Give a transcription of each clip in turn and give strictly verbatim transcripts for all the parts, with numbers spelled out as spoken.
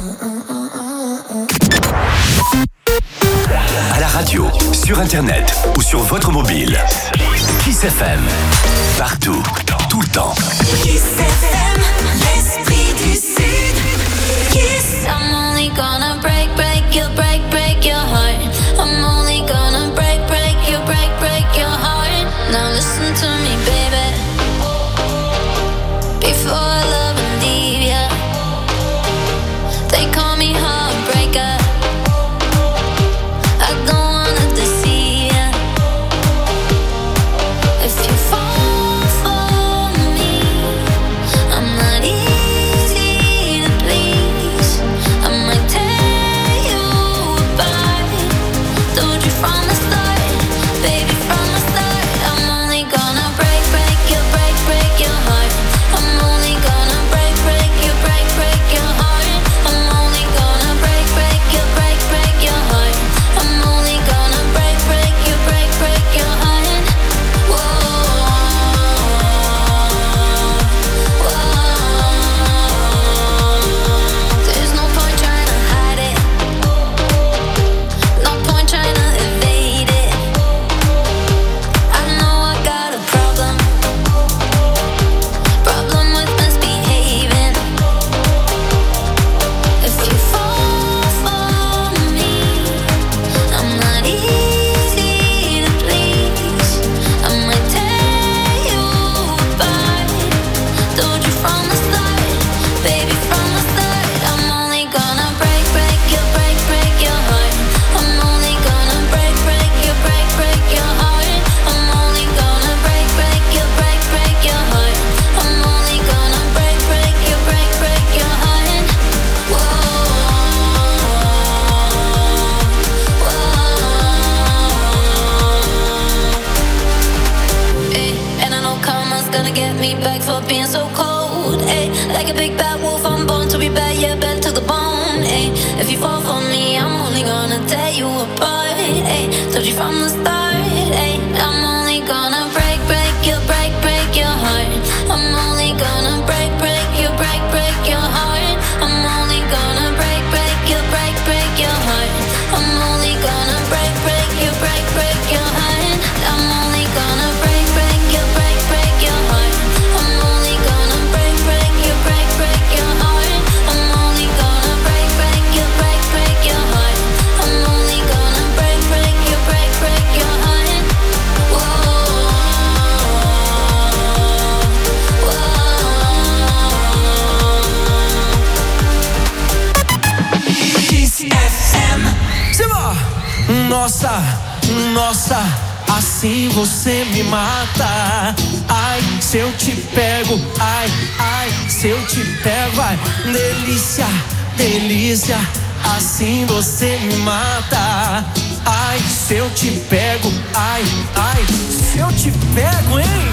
À la radio, sur internet ou sur votre mobile. Kiss F M. Partout, tout le temps. Kiss F M, l'esprit du Sud. Kiss. I'm only gonna break, break you, break, break your heart. I'm only gonna break, break you, break, break your heart. Now listen to me, baby. Before I love and leave ya, they call me heartbreaker. I don't wanna deceive ya. If you fall for me, I'm not easy to please. I might tear you apart. Told you from the start, baby, from the start. I'm only gonna break, break you, break, break your heart. I'm only gonna break, break you, break, break your heart. I'm only gonna break, break you, break, break your heart. I'm only gonna break, break you, break, break your heart. Whoa, whoa. There's no point trying to hide it. No point trying to evade it. I know I got a problem. Problem with misbehaving. If you fall for me, I'm not easy to please. I might tear you apart. Told you from the start, baby, from the start. I'm only gonna break, break you, break, break your heart. I'm only gonna break, break you, break, break your heart. I'm only gonna break, break you, break, break your heart. I'm only gonna break, break you, break, break your heart. Whoa, whoa. Ay, and I know karma's gonna get me back for being so cold. Ay, like a big bad wolf, I'm born to be bad, yeah, bad to the bone. Ay, if you fall for me, I'm only gonna tear you apart. Ay, told you from the start. Ay, I'm only gonna break, break you, break, break your heart. I'm only gonna break, break you, break, break your heart. I'm only gonna break, break you, break, break your heart. I'm only gonna break, break you, break, break your heart. I'm only gonna break, break you, break, break your heart. I'm only gonna break, break you, break, break your heart. I'm only gonna break, break you, break, break your heart. I'm only gonna break, break you, break, break your heart. Whoa, whoa. Kiss F M. Simba! Nossa, nossa, assim você me mata. Ai, se eu te pego, ai, ai, se eu te pego, ai, delícia, delícia, assim você me mata. Ai, se eu te pego, ai, ai, se eu te pego, hein?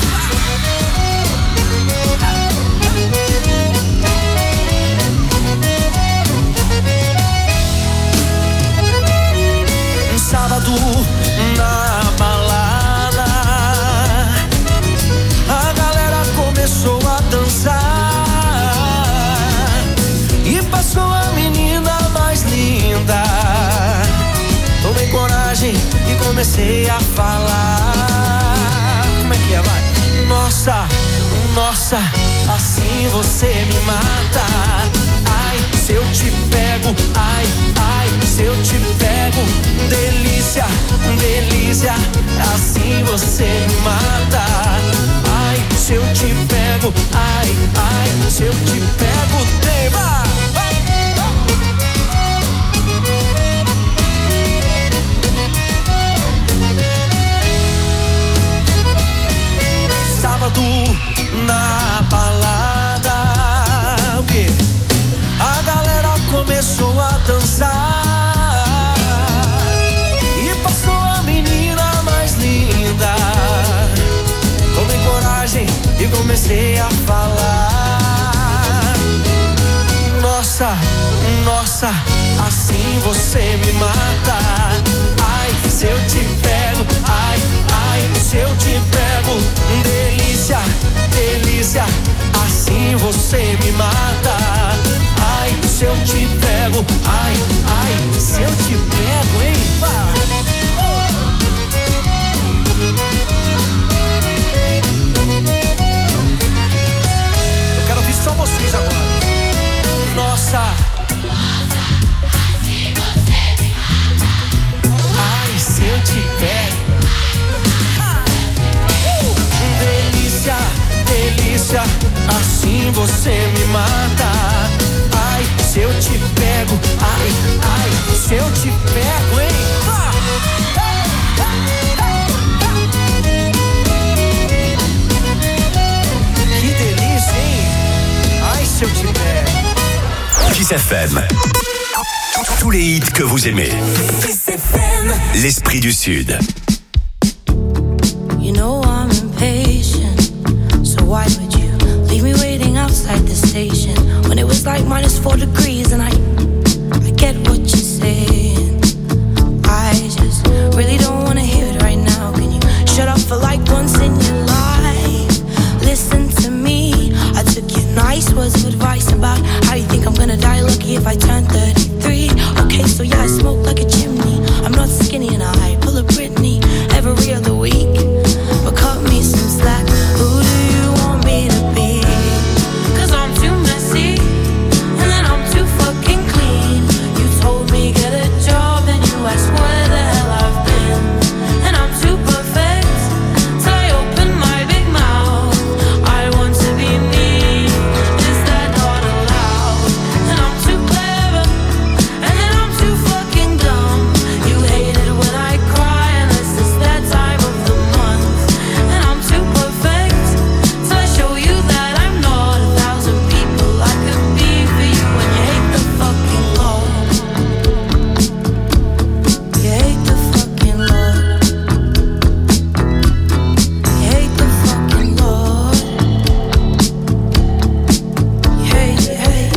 Um sábado na balada, a galera começou a dançar e passou a menina mais linda. Tomei coragem e comecei a falar. Como é que é, vai? Nossa, nossa, assim você me mata. Ai, se eu te pego, ai, ai, se eu te pego, delícia, delícia, assim você me mata. Ai, se eu te pego, ai, ai, se eu te pego, tema. Sábado na balada, o quê? A galera começou a dançar e passou a menina mais linda. Tomei coragem e comecei a falar. Nossa, nossa, assim você me mata. Ai, se eu te pego, ai, ai, se eu te pego, delícia, delícia, assim você me mata. Ai, se eu te pego, F M. Tous les hits que vous aimez. Kiss F M. L'Esprit du Sud. You know I'm impatient, so why would you leave me waiting outside the station when it was like minus four degrees and I, I get what you're saying. I just really don't want to hear it right now. Can you shut up for like once in your life? Listen to me. I took your nice words of advice about how you think I'm gonna die lucky if I turn thirty-three. Okay, so yeah, I smoke like a chimney. I'm not skinny and I pull a Britney every other week. But cut me some slack. Who do you want me to be? Cause I'm too messy and then I'm too fucking clean. You told me get a job and you asked where the hell I've been. And I'm too perfect till I open my big mouth. I want to be me. Is that not allowed? And I'm too clever and then I'm too fucking dumb. You hate it when I cry unless it's that time of the month. And I'm too perfect till I show you that I'm not a thousand people I could be for you. And you hate the fucking Lord. You hate the fucking Lord. You hate the fucking Lord. You hate, you hate.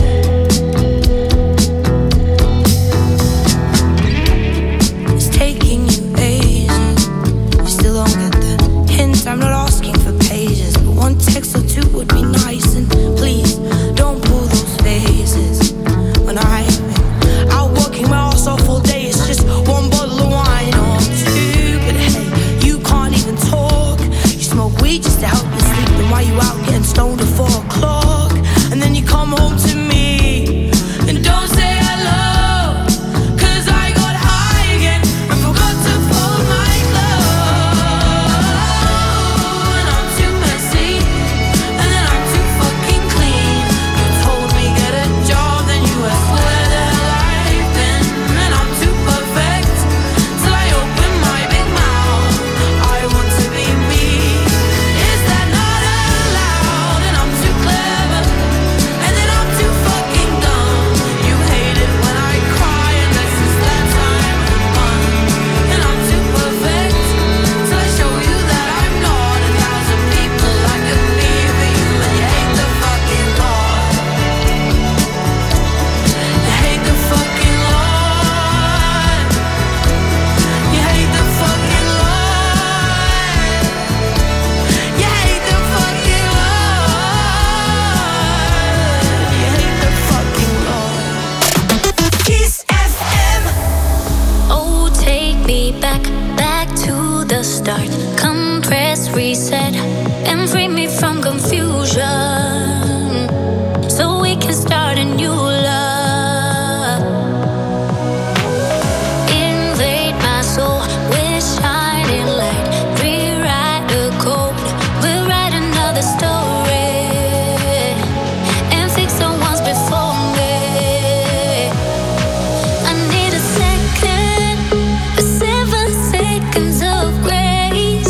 It's taking you ages. You still don't get the hint. I'm not asking for pages, but one text or two would be nice. And please don't pull those faces. When I'm out working my ass off all day, it's just one bottle of wine or two. But hey, you can't even talk. You smoke weed just to help you sleep. Then why you out getting stoned at four o'clock? And then you come home to me and don't say hello. Cause I got high again and forgot to fold my clothes. And I'm too messy and then I'm too fucking clean. You told me get a job, then you asked where the hell I've been. And I'm too perfect till I open my big mouth. I want to be me. Is that not allowed? And I'm too clever and then I'm too fucking dumb. You hate it when I cry unless it's that time of the month. And I'm too perfect till I show you that I'm not a thousand people I could be for you. And you hate the fucking Lord. You hate the fucking Lord. You hate the fucking Lord. You hate the fucking Lord. You hate the fucking Lord. Kiss F M. Oh, take me back, back to the start. Come press reset and free me from confusion, so we can start a new love. Invade my soul with shining light. Rewrite the code, we'll write another story and fix the ones before me. I need a second, a seven seconds of grace.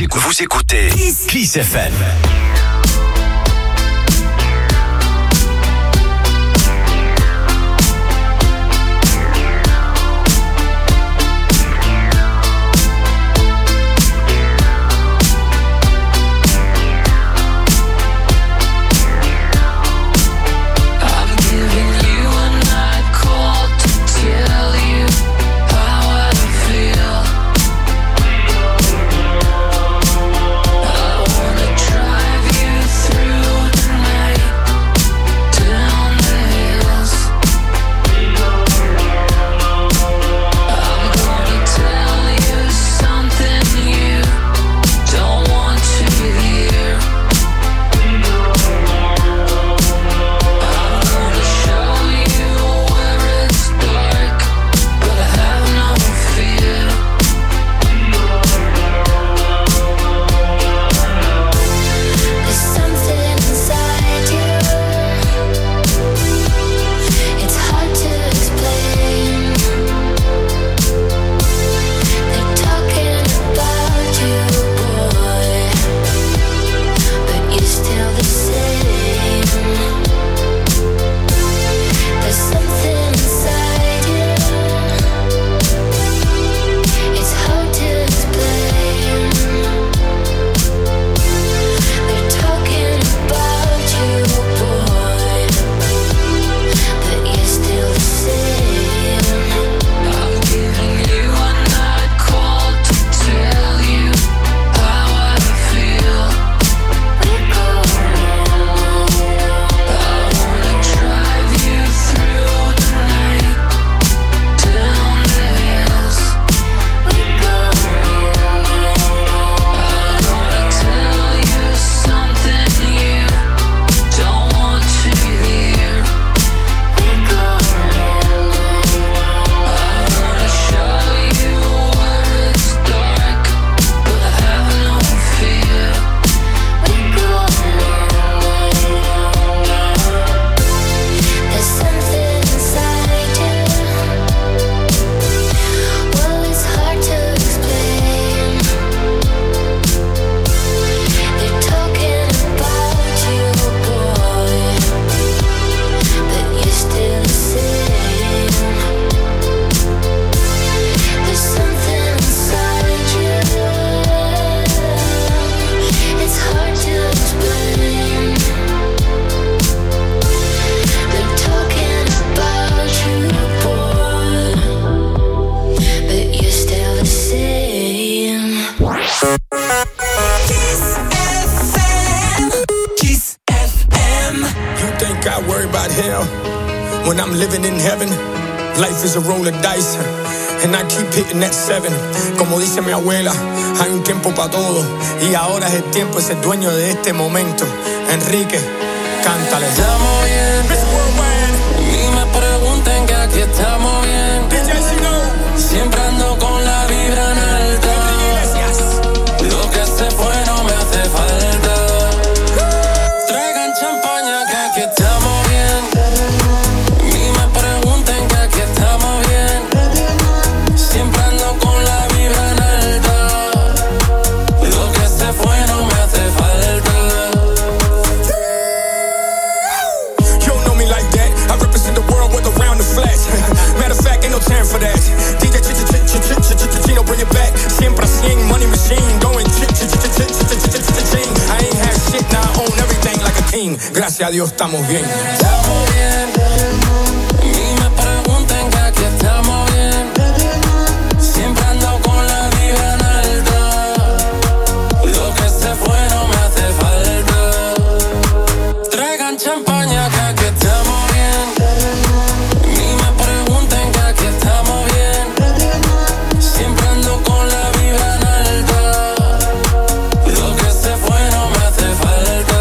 écoutez, vous écoutez Kiss, Kiss F M. when I'm living in heaven. Life is a roll of dice, and I keep hitting that seven. Como dice mi abuela, hay un tiempo para todo, y ahora es el tiempo, es el dueño de este momento. Enrique, cántale. Estamos bien, ni me pregunten que aquí estamos bien. Siempre ando con la vibra en alta. Lo que se fue no me hace falta. Traigan champaña que aquí estamos bien. Ni me pregunten que aquí estamos bien. Siempre ando con la vibra en alta. Lo que se fue no me hace falta. You don't know me like that. I represent the world with around the flash. Matter of fact, ain't no time for that. D J Chino, bring it back. Siempre cien, money machine. Going ch-ch-ch-ch-ch-ch-ch-ch-ch-ch-ch-ch. I ain't had shit, now I own everything like a king. Gracias a Dios, estamos bien. Estamos bien. Ni me pregunten que aquí estamos bien. Siempre ando con la vibra en alta. Lo que se fue no me hace falta. Traigan champaña que aquí estamos bien. Ni me pregunten que aquí estamos bien. Siempre ando con la vibra en alta. Lo que se fue no me hace falta.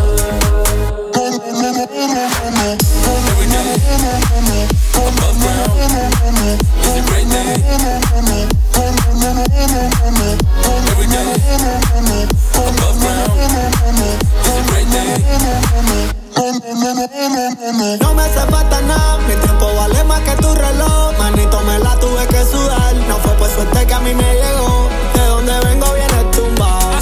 Every day, above ground, is a great day. Every day, above ground, is a great day. No me hace falta nada, mi tiempo vale más que tu reloj. Manito, me la tuve que sudar, no fue por suerte que a mí me llegó. De donde vengo viene tumbado.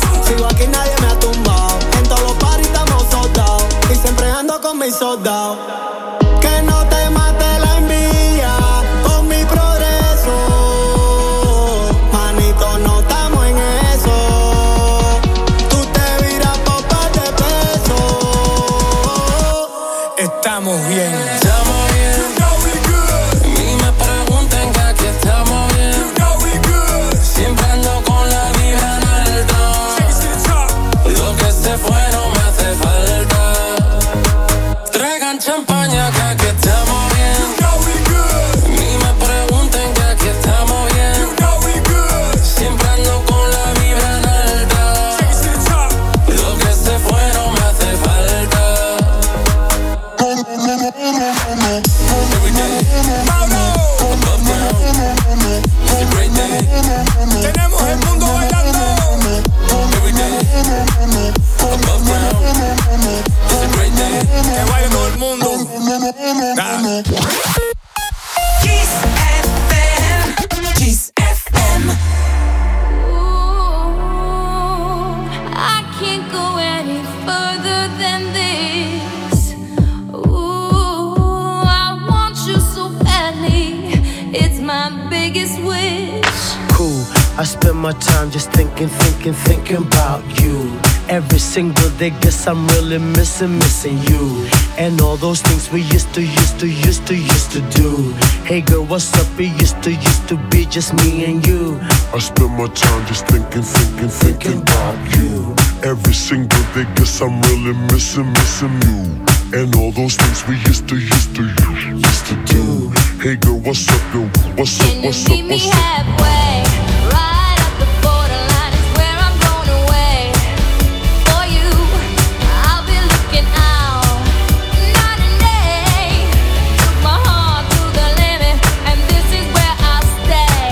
biggest wish. Cool, I spend my time just thinking, thinking, thinking about you. Every single day, guess I'm really missing, missing you. And all those things we used to, used to, used to, used to do. Hey girl, what's up? It used to, used to be just me and you. I spend my time just thinking, thinking, thinking about you. Every single day, guess I'm really missing, missing you. And all those things we used to, used to, used to do. Hey girl, what's up, yo? What's up, what's up, Meet me what's up? halfway, right at the borderline is where I'm going away. For you, I'll be looking out night and day. Took my heart to the limit, and this is where I'll stay.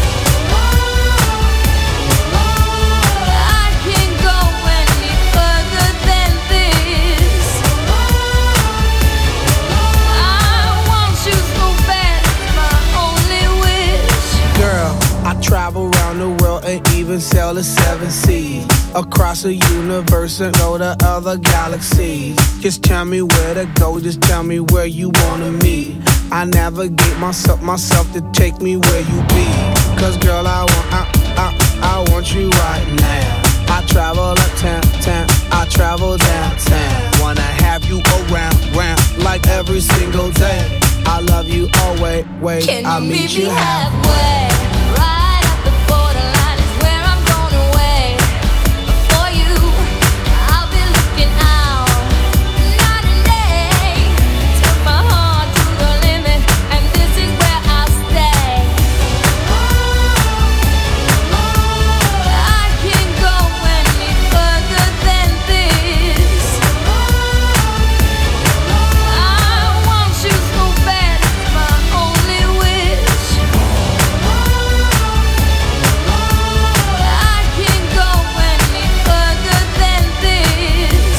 I can't go any further than this. I want you so bad, it's my only wish. Girl, I travel around the world and even sail the seven seas. Across the universe and go to other galaxies. Just tell me where to go, just tell me where you wanna meet. I navigate myself, myself to take me where you be. Cause girl, I want, I, I, I want you right now. I travel uptown, town, I travel downtown. Wanna have you around, round, like every single day. I love you always, wait, Can I'll you meet meet you me halfway. halfway? Right at the borderline is where I'm going away. For you, I'll be looking out night and day. Took my heart to the limit, and this is where I'll stay. I can't go any further than this. I want you so bad, it's my only wish. I can't go any further than this.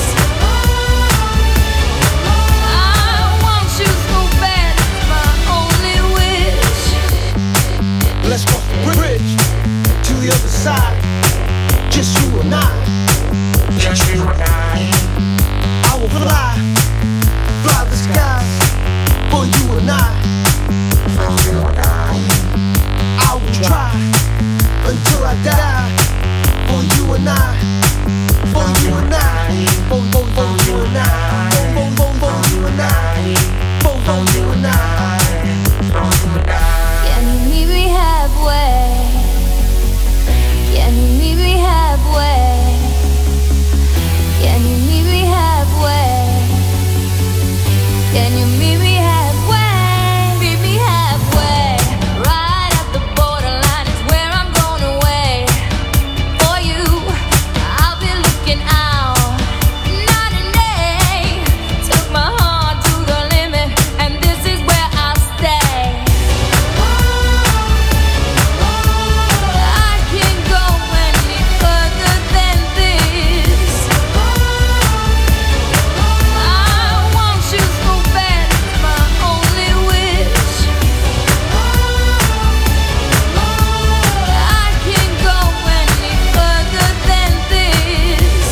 I want you so bad, it's my only wish. Let's cross the bridge to the other side. Just you and I. Just you and I. I will fly, fly the skies for you and I. For you and I. I will try until I die for you and I. For you and I. For, for, for you and I. For, for, for, for you and I. For, for you and I. For you and I. Can you meet me halfway? Can you meet me halfway? Can you meet me halfway? Can you meet me halfway? Meet me halfway. Right at the borderline is where I'm going away. For you, I'll be looking out night and day. Took my heart to the limit, and this is where I'll stay. I can't go any further than this. I want you so bad, it's my only wish. I can't go any further than this.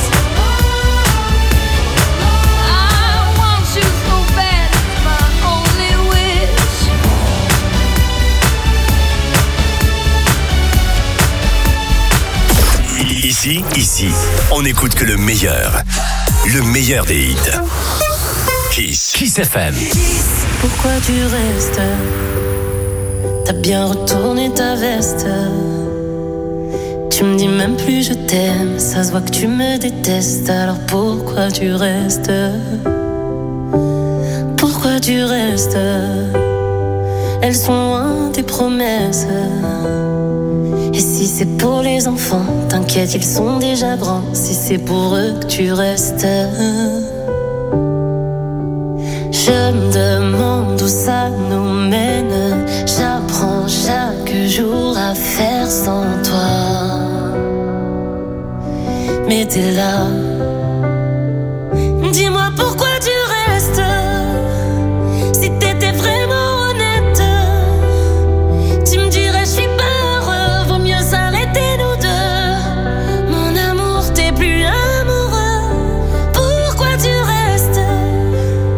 I want you so bad, it's my only wish. Ici, ici, on écoute que le meilleur. Le meilleur des hits. Kiss. Kiss F M. Pourquoi tu restes? T'as bien retourné ta veste. Tu me dis même plus je t'aime. Ça se voit que tu me détestes. Alors pourquoi tu restes? Pourquoi tu restes? Elles sont loin tes promesses. Et si c'est pour les enfants, t'inquiète, ils sont déjà grands. Si c'est pour eux que tu restes, je me demande où ça nous mène. J'apprends chaque jour à faire sans toi. Mais t'es là. Dis-moi pourquoi tu restes. Si t'étais vraiment honnête, tu me dirais je suis pas heureux. Vaut mieux s'arrêter nous deux. Mon amour, t'es plus amoureux. Pourquoi tu restes?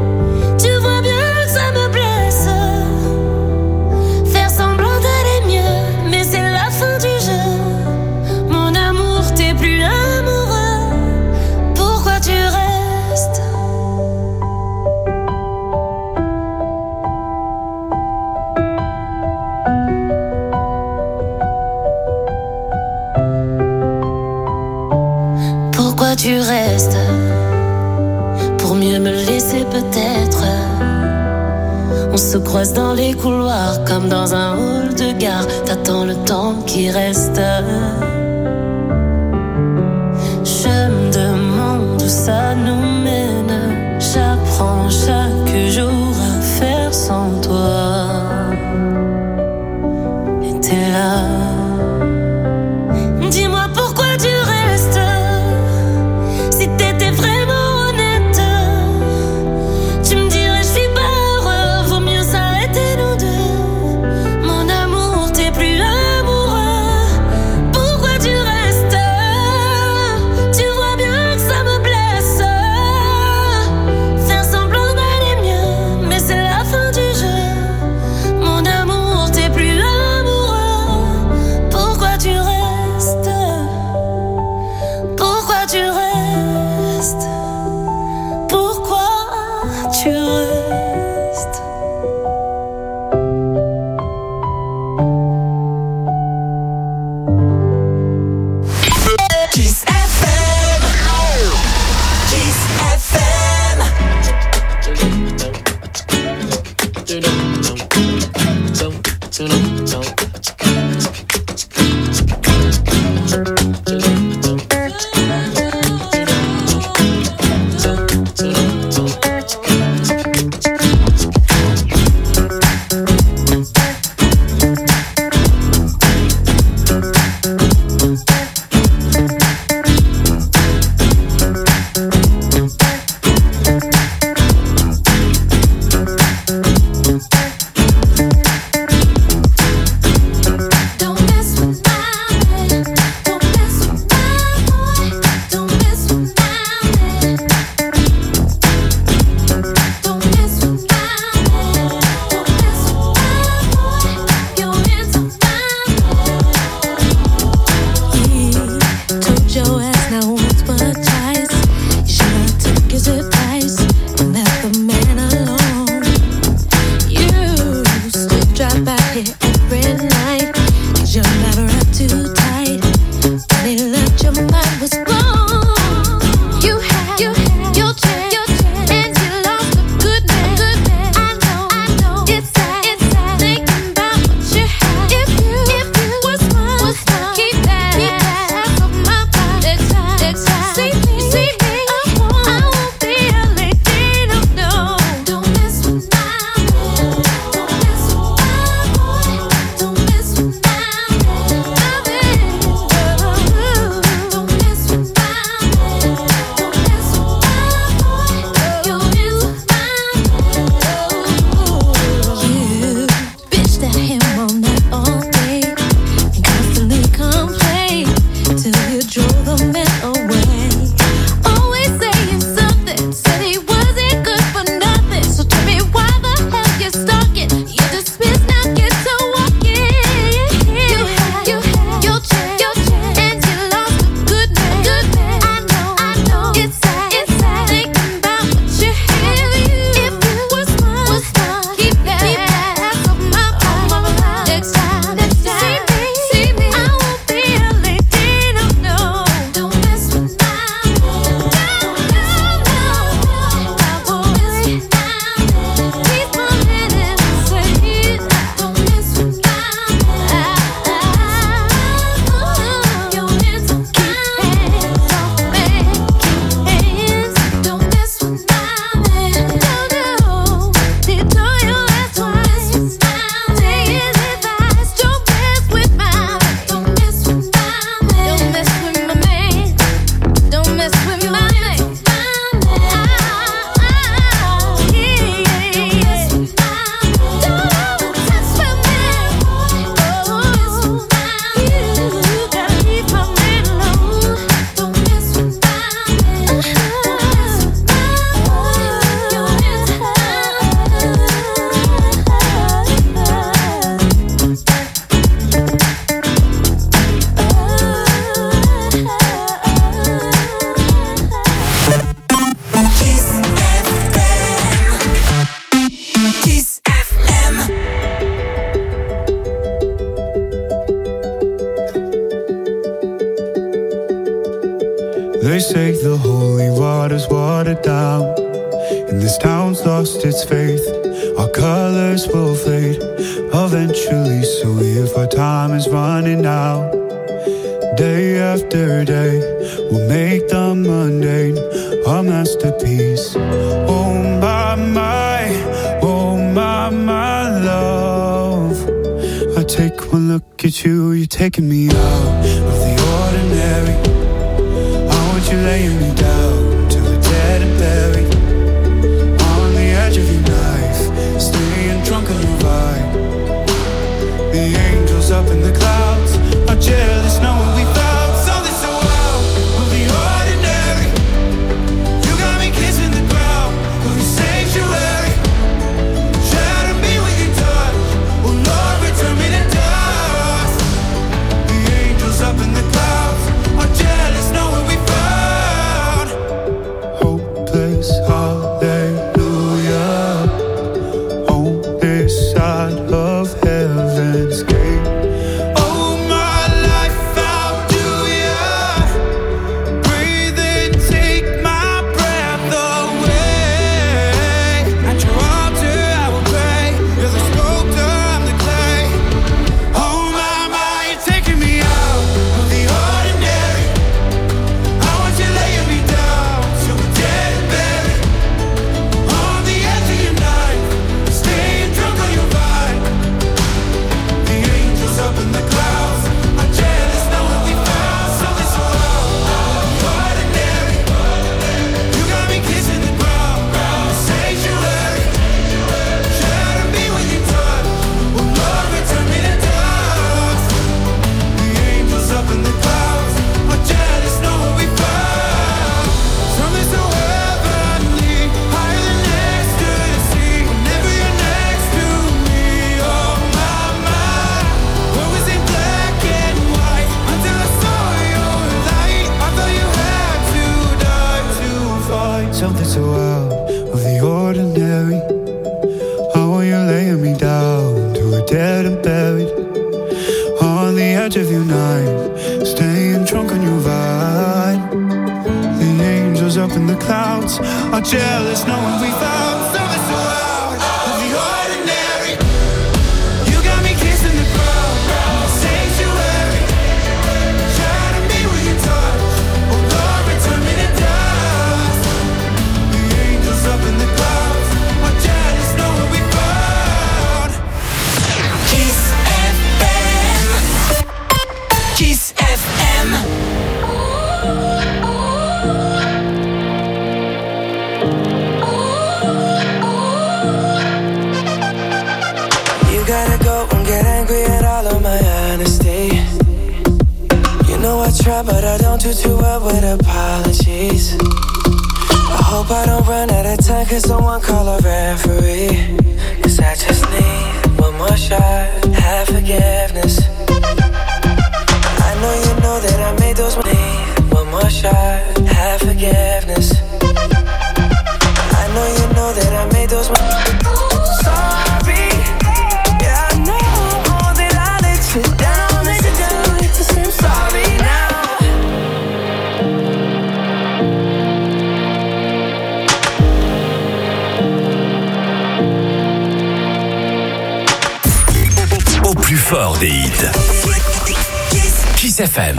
Tu vois bien que ça me blesse. Faire semblant d'aller mieux. tu restes pour mieux me laisser peut-être. On se croise dans les couloirs comme dans un hall de gare. T'attends le temps qui reste. Je me demande où ça nous mène. J'apprends chaque jour à faire sans toi. Et t'es là. Dis-moi pourquoi tu restes. Si t'étais vraiment honnête, tu me dirais je suis pas heureux. Vaut mieux s'arrêter nous deux. Mon amour, t'es plus amoureux. Pourquoi tu restes? Tu vois bien que ça me blesse. Faire semblant d'aller mieux, mais c'est la fin du jeu. They say the holy water's watered down, and this town's lost its faith. Our colors will fade eventually, so if our time is running out, day after day, we'll make the mundane a masterpiece. Oh my, my, oh my, my love. I take one look at you, you're taking me out of the ordinary. I want you laying me down till we're dead and buried. On the edge of your knife, staying drunk on your vibe. The angels up in the clouds are jealous knowing we found something so out of the ordinary. You got me kissing the ground of your sanctuary. Shatter me with your touch, oh Lord, return me to dust. The angels up in the clouds are jealous knowing we found hopeless hallelujah on this side of heaven's gate. Something so out of the ordinary. How are you laying me down to a dead and buried? On the edge of your knife, staying drunk on your vine. The angels up in the clouds are jealous knowing we found something so out of the ordinary. You got me kissing the ground, the sanctuary. Shatter me with your touch, oh Lord, return me to dust. The angels up in the clouds are jealous knowing we found Kiss F M. Kiss F M. You gotta go and get angry at all of my honesty. You know I try, but I don't do too well with apologies. I hope I don't run out of time, cause someone call a referee. Cause I just need one more shot, have forgiveness. I know you know that I made those need one more shot, have forgiveness. I know you know that I made those sorry, yeah, I know that I let you down, let you down, just I'm sorry now. Au plus fort des hits. Kiss F M.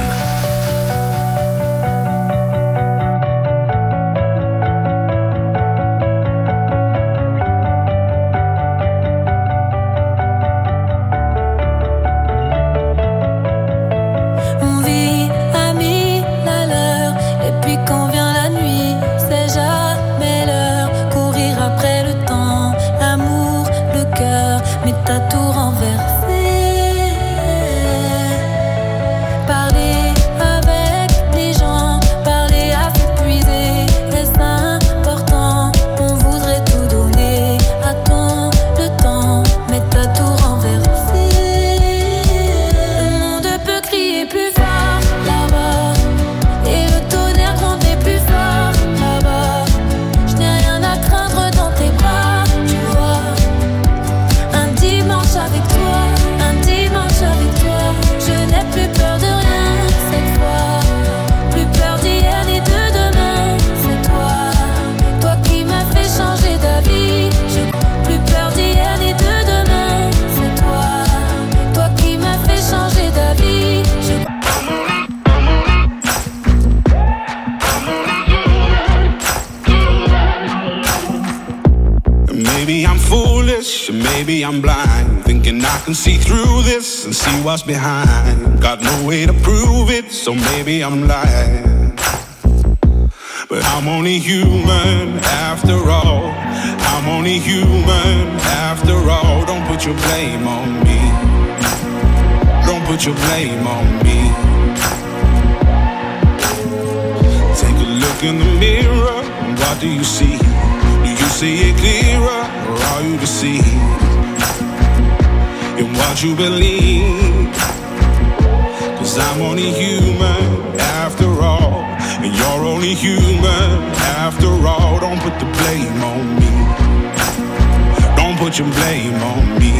On vit à mille à l'heure, et puis quand vient la nuit, c'est jamais l'heure. Courir après le temps, l'amour, le cœur, mais t'as tout renversé. Parler maybe I'm blind, thinking I can see through this and see what's behind. Got no way to prove it, so maybe I'm lying. But I'm only human after all. I'm only human after all. Don't put your blame on me. Don't put your blame on me. Take a look in the mirror, and what do you see? Do you see it clearer, or are you deceived in what you believe? Cause I'm only human after all, and you're only human after all. Don't put the blame on me. Don't put your blame on me.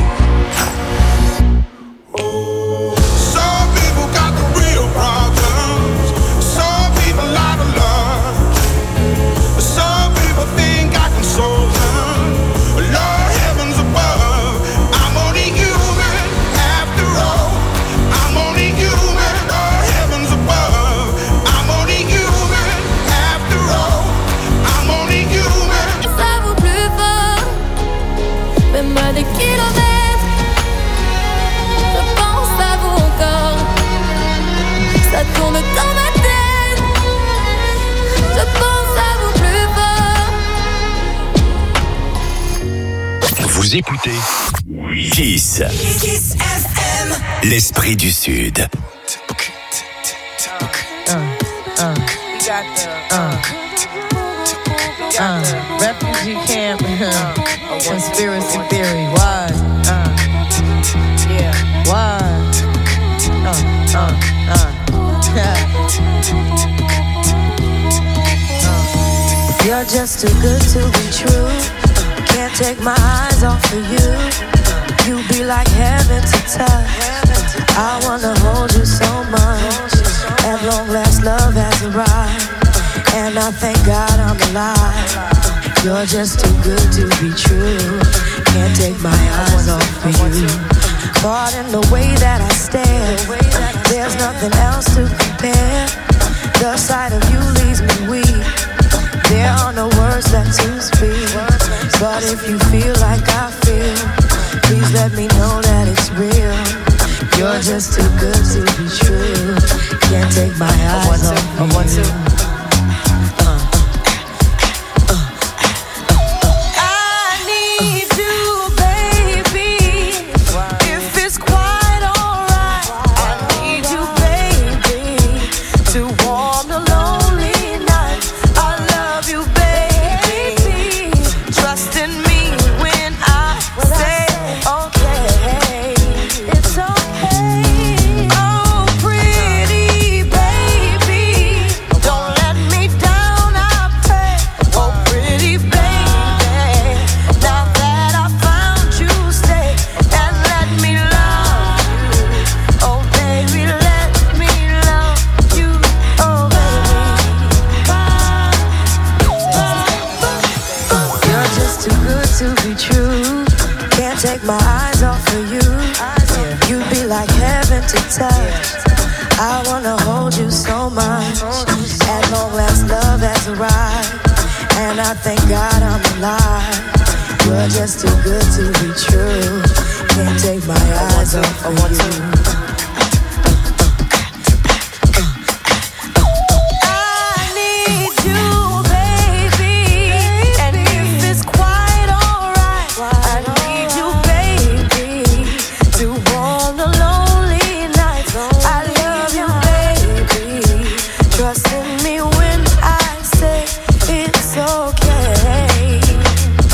Some people got the real problems. Some people out of love. Some people think I can solve them. Lord heavens above, I'm only human after all. I'm only human. Lord heavens above, I'm only human after all. I'm only human. Ça vaut plus fort, même à des kilomètres. Je pense à vous encore. Ça tourne dans ma tête. Je pense à vous plus fort. Vous écoutez Kiss. Kiss F M. L'esprit du Sud. Uh, uh, uh, uh, refugee camp, uh, conspiracy theory, why? Uh, yeah, why? Uh, uh, uh. You're just too good to be true. Can't take my eyes off of you. You be like heaven to touch. I wanna hold you so much. At long last, love has arrived, and I thank God I'm alive. You're just too good to be true. Can't take my eyes off of you. Caught in the way that I stare. There's nothing else to compare. The sight of you leaves me weak. There are no words left to speak. But if you feel like I feel, please let me know that it's real. You're just too good to be true. Can't take my eyes off of you. I wanna hold you so much. At long last, love has arrived, and I thank God I'm alive. You're just too good to be true. Can't take my eyes off of you.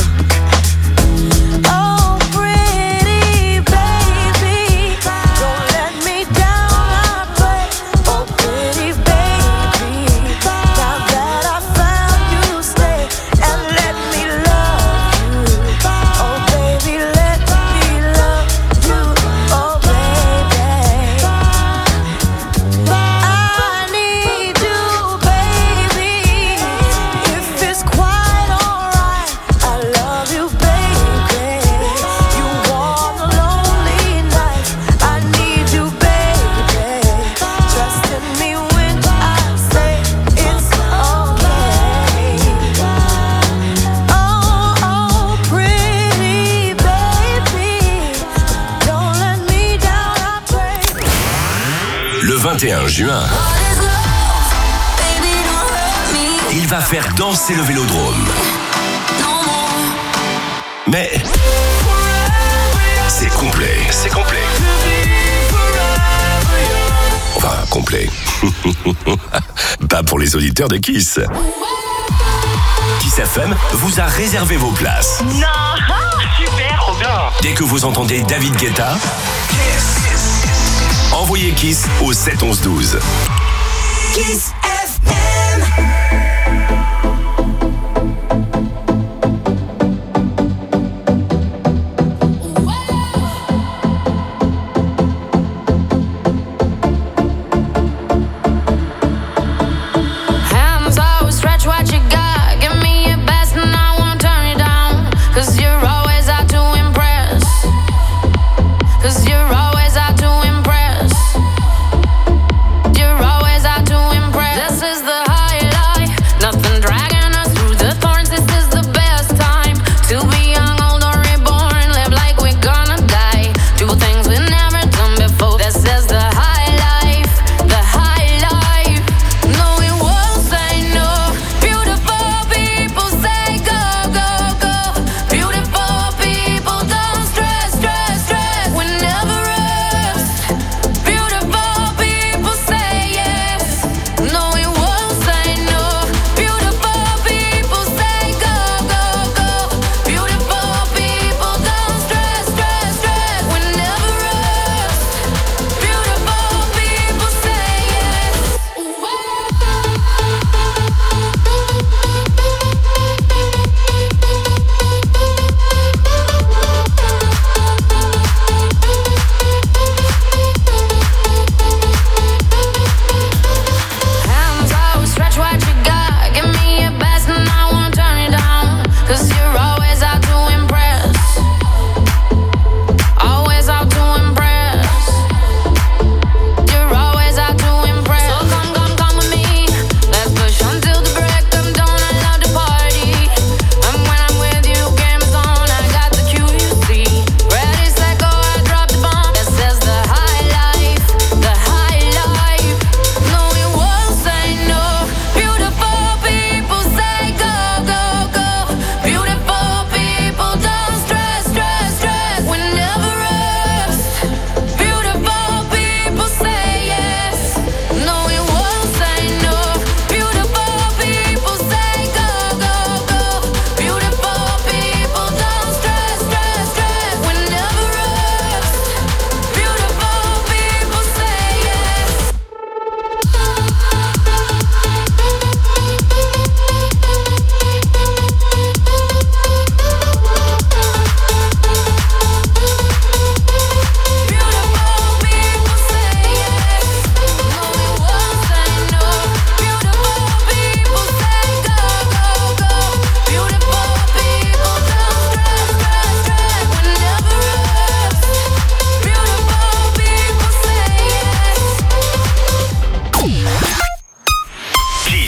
Oh, pretty baby, don't Le vingt et un juin, il va faire danser le Vélodrome. Mais c'est complet, c'est complet. Enfin, complet. Pas pour les auditeurs de Kiss. Kiss F M vous a réservé vos places. Non, super, trop bien. Dès que vous entendez David Guetta, envoyez Kiss au sept onze douze. Kiss F M.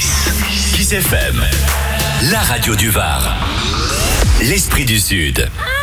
Kiss F M, la radio du Var. L'esprit du Sud.